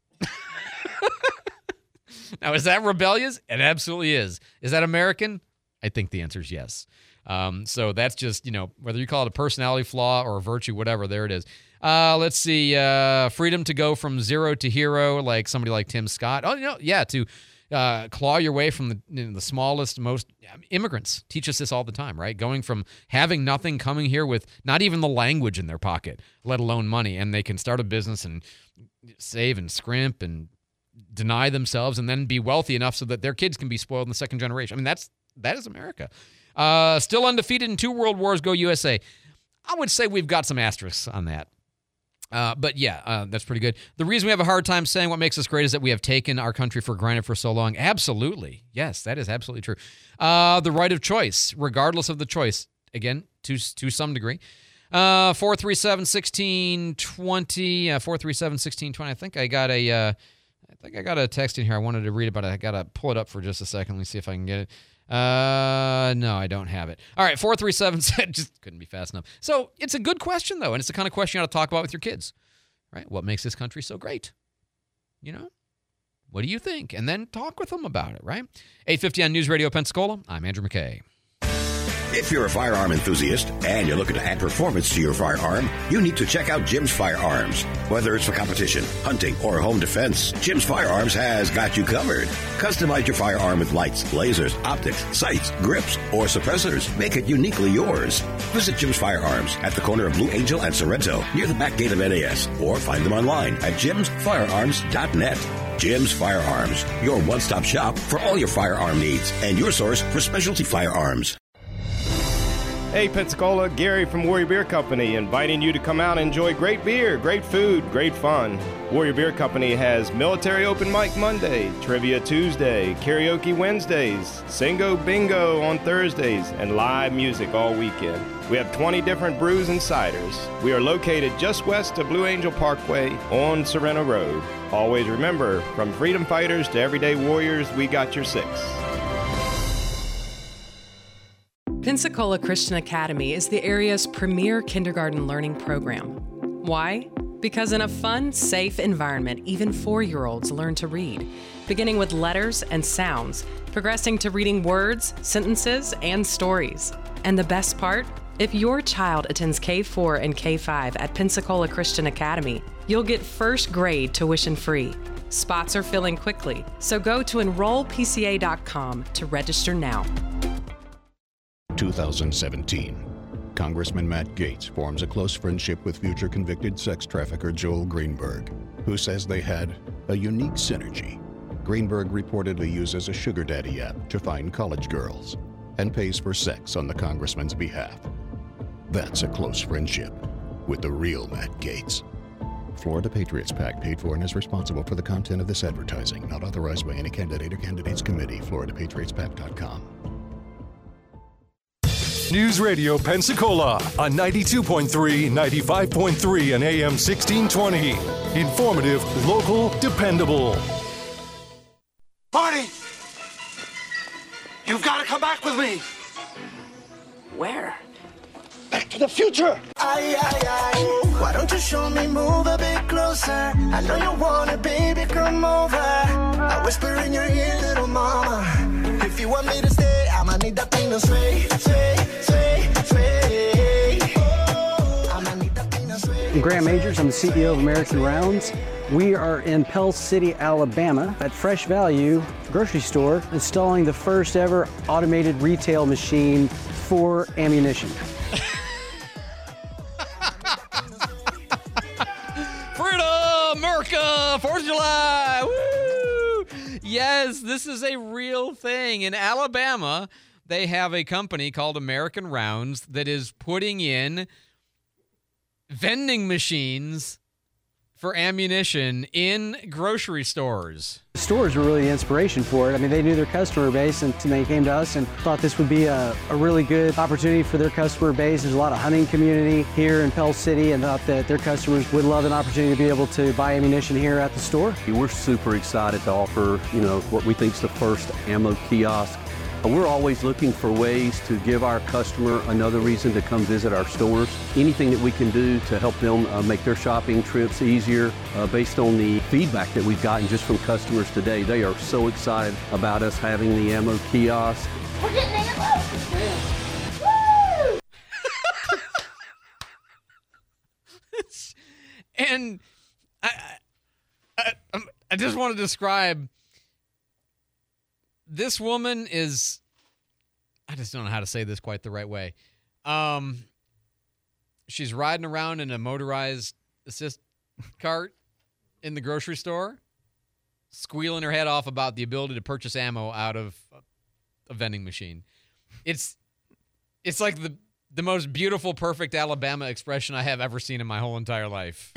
Now, is that rebellious? It absolutely is. Is that American? I think the answer is yes. So that's just, whether you call it a personality flaw or a virtue, whatever, there it is. Let's see. Freedom to go from zero to hero, like somebody like Tim Scott. Oh, yeah, to claw your way from the smallest, most immigrants teach us this all the time, right? Going from having nothing, coming here with not even the language in their pocket, let alone money, and they can start a business and save and scrimp and deny themselves and then be wealthy enough so that their kids can be spoiled in the second generation. I mean, that is America. Still undefeated in 2 world wars, go USA. I would say we've got some asterisks on that. But yeah, that's pretty good. The reason we have a hard time saying what makes us great is that we have taken our country for granted for so long. Absolutely. Yes, that is absolutely true. The right of choice, regardless of the choice, again, to some degree. 437-1620, 437-1620. I think I got a text in here I wanted to read about it. I got to pull it up for just a second. Let me see if I can get it. No, I don't have it. All right, 437, just couldn't be fast enough. So it's a good question, though, and it's the kind of question you ought to talk about with your kids, right? What makes this country so great? You know? What do you think? And then talk with them about it, right? 850 on News Radio Pensacola. I'm Andrew McKay. If you're a firearm enthusiast and you're looking to add performance to your firearm, you need to check out Jim's Firearms. Whether it's for competition, hunting, or home defense, Jim's Firearms has got you covered. Customize your firearm with lights, lasers, optics, sights, grips, or suppressors. Make it uniquely yours. Visit Jim's Firearms at the corner of Blue Angel and Sorrento, near the back gate of NAS, or find them online at jimsfirearms.net. Jim's Firearms, your one-stop shop for all your firearm needs and your source for specialty firearms. Hey Pensacola, Gary from Warrior Beer Company, inviting you to come out and enjoy great beer, great food, great fun. Warrior Beer Company has Military Open Mic Monday, Trivia Tuesday, Karaoke Wednesdays, Singo Bingo on Thursdays, and live music all weekend. We have 20 different brews and ciders. We are located just west of Blue Angel Parkway on Sorrento Road. Always remember, from freedom fighters to everyday warriors, we got your six. Pensacola Christian Academy is the area's premier kindergarten learning program. Why? Because in a fun, safe environment, even 4-year-olds learn to read, beginning with letters and sounds, progressing to reading words, sentences, and stories. And the best part? If your child attends K4 and K5 at Pensacola Christian Academy, you'll get first grade tuition free. Spots are filling quickly, so go to enrollpca.com to register now. 2017. Congressman Matt Gaetz forms a close friendship with future convicted sex trafficker Joel Greenberg, who says they had a unique synergy. Greenberg reportedly uses a sugar daddy app to find college girls and pays for sex on the congressman's behalf. That's a close friendship with the real Matt Gaetz. Florida Patriots PAC paid for and is responsible for the content of this advertising, not authorized by any candidate or candidates committee. FloridaPatriotsPAC.com. News Radio Pensacola on 92.3, 95.3, and AM 1620. Informative, local, dependable. Marty! You've got to come back with me! Where? Back to the future! Why don't you show me, move a bit closer? I know you want it, baby, come over. I whisper in your ear, little mama. If you want me to stay, I'ma need that thing to sway, sway, sway, sway. I'ma need that thing to sway. I'm Graham Majors, I'm the CEO of American Rounds. We are in Pell City, Alabama at Fresh Value grocery store installing the first ever automated retail machine for ammunition. Freedom, America, 4th of July, woo! Yes, this is a real thing. In Alabama, they have a company called American Rounds that is putting in vending machines for ammunition in grocery stores. Stores were really the inspiration for it. I mean, they knew their customer base and they came to us and thought this would be a really good opportunity for their customer base. There's a lot of hunting community here in Pell City and thought that their customers would love an opportunity to be able to buy ammunition here at the store. We're super excited to offer, what we think is the first ammo kiosk. We're always looking for ways to give our customer another reason to come visit our stores. Anything that we can do to help them make their shopping trips easier based on the feedback that we've gotten just from customers today. They are so excited about us having the ammo kiosk. We're getting ammo! Woo! And I just want to describe this woman is, I just don't know how to say this quite the right way. She's riding around in a motorized assist cart in the grocery store, squealing her head off about the ability to purchase ammo out of a vending machine. It's like the most beautiful, perfect Alabama expression I have ever seen in my whole entire life.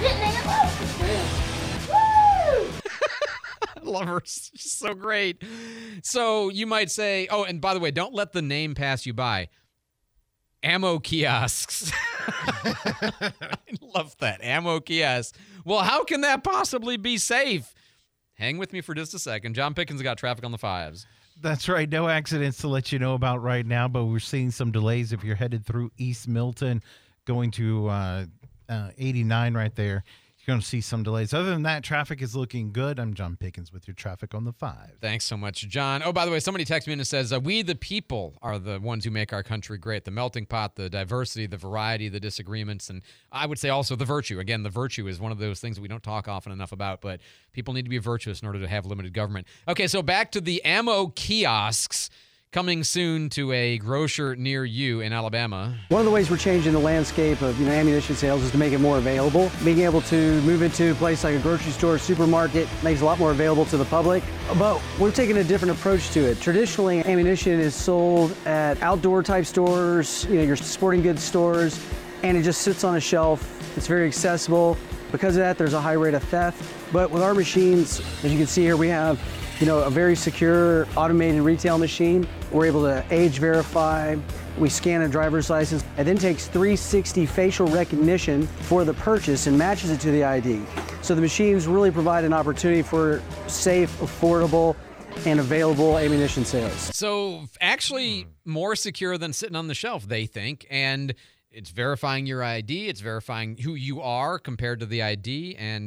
I love her. She's so great. So you might say, oh, and by the way, don't let the name pass you by. Ammo kiosks. I love that. Ammo kiosks. Well, how can that possibly be safe? Hang with me for just a second. John Pickens got traffic on the 5s. That's right. No accidents to let you know about right now, but we're seeing some delays if you're headed through East Milton, going to 89 right there. You're going to see some delays. Other than that, traffic is looking good. I'm John Pickens with your traffic on the 5. Thanks so much, John. Oh, by the way, somebody texted me and says, we the people are the ones who make our country great. The melting pot, the diversity, the variety, the disagreements, and I would say also the virtue. Again, the virtue is one of those things that we don't talk often enough about, but people need to be virtuous in order to have limited government. Okay, so back to the ammo kiosks. Coming soon to a grocer near you in Alabama. One of the ways we're changing the landscape of ammunition sales is to make it more available. Being able to move into a place like a grocery store, supermarket makes a lot more available to the public. But we're taking a different approach to it. Traditionally, ammunition is sold at outdoor type stores, your sporting goods stores, and it just sits on a shelf. It's very accessible. Because of that, there's a high rate of theft. But with our machines, as you can see here, we have a very secure automated retail machine. We're able to age verify. We scan a driver's license. It then takes 360 facial recognition for the purchase and matches it to the ID. So the machines really provide an opportunity for safe, affordable, and available ammunition sales. So actually more secure than sitting on the shelf, they think. And it's verifying your ID. It's verifying who you are compared to the ID. And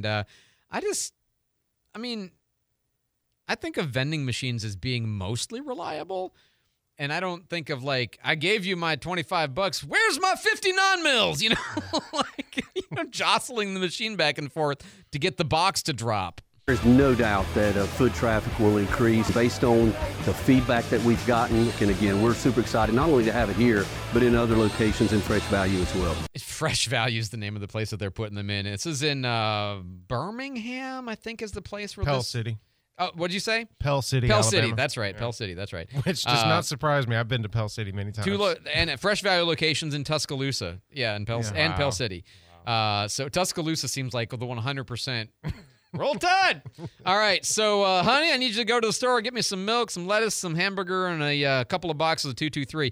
I think of vending machines as being mostly reliable, and I don't think of I gave you my $25. Where's my 50 non-mils? Jostling the machine back and forth to get the box to drop. There's no doubt that foot traffic will increase based on the feedback that we've gotten. And again, we're super excited not only to have it here, but in other locations in Fresh Value as well. Fresh Value is the name of the place that they're putting them in. This is in Birmingham, I think, is the place where Pell City. Oh, what'd you say? Pell City, Pell Alabama. City, that's right. Yeah. Pell City, that's right. Which does not surprise me. I've been to Pell City many times. And Fresh Value locations in Tuscaloosa. Yeah, and Pell City. Wow. So Tuscaloosa seems like the 100%. Roll Tide! All right, so, honey, I need you to go to the store, get me some milk, some lettuce, some hamburger, and a couple of boxes of 223.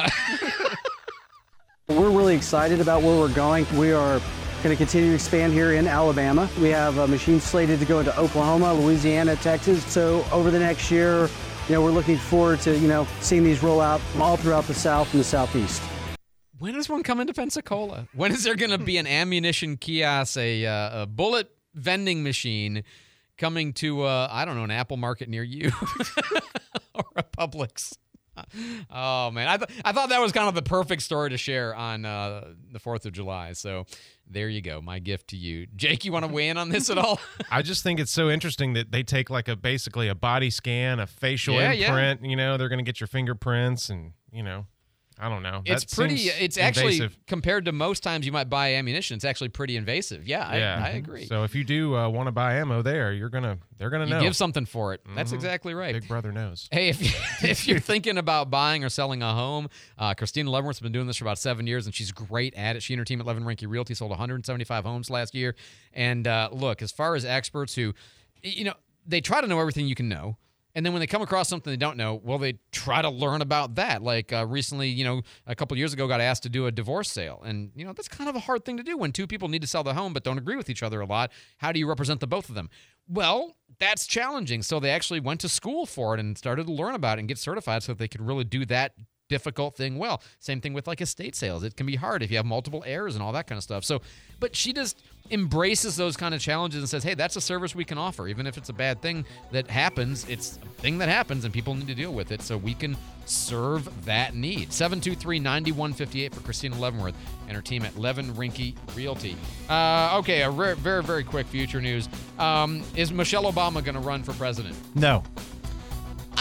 We're really excited about where we're going. We are going to continue to expand here in Alabama. We have a machine slated to go into Oklahoma, Louisiana, Texas. So over the next year, we're looking forward to, seeing these roll out all throughout the South and the Southeast. When does one come into Pensacola? When is there going to be an ammunition kiosk, a bullet vending machine coming to, an Apple Market near you or a Publix? Oh, man. I thought that was kind of the perfect story to share on the 4th of July. So there you go. My gift to you. Jake, you want to weigh in on this at all? I just think it's so interesting that they take basically a body scan, a facial imprint. Yeah. They're going to get your fingerprints and, I don't know. It's actually, compared to most times you might buy ammunition, it's actually pretty invasive. Yeah. I agree. So if you do want to buy ammo there, they're going to know. You give something for it. Mm-hmm. That's exactly right. Big brother knows. Hey, if you're thinking about buying or selling a home, Christina Leavenworth's been doing this for about 7 years, and she's great at it. She and her team at Levin Rinke Realty sold 175 homes last year. And look, as far as experts who, they try to know everything you can know. And then when they come across something they don't know, well, they try to learn about that. Like recently, a couple of years ago, got asked to do a divorce sale. And, that's kind of a hard thing to do when two people need to sell the home but don't agree with each other a lot. How do you represent the both of them? Well, that's challenging. So they actually went to school for it and started to learn about it and get certified so that they could really do that difficult thing well. Same thing with estate sales. It can be hard if you have multiple heirs and all that kind of stuff. So, but she just embraces those kind of challenges and says, hey, that's a service we can offer. Even if it's a bad thing that happens, it's a thing that happens and people need to deal with it. So we can serve that need. 723-9158 for Christina Leavenworth and her team at Levin Rinke Realty. Okay, a very, very quick future news. Is Michelle Obama going to run for president? No.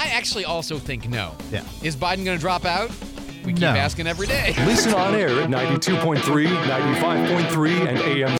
I actually also think no. Yeah. Is Biden going to drop out? We keep asking every day. Listen on air at 92.3, 95.3, and AM